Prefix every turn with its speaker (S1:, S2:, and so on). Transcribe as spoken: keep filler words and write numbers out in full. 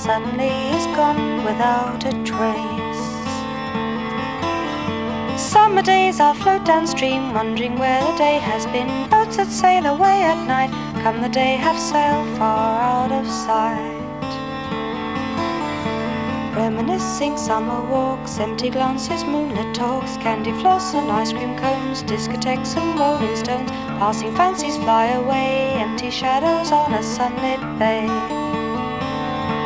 S1: suddenly is gone without a trace. Summer days I'll float downstream, wondering where the day has been. Boats that sail away at night, come the day have sailed far out of sight. Reminiscing summer walks, empty glances, moonlit talks, candy floss and ice cream cones, discotheques and rolling stones. Passing fancies fly away, empty shadows on a sunlit bay.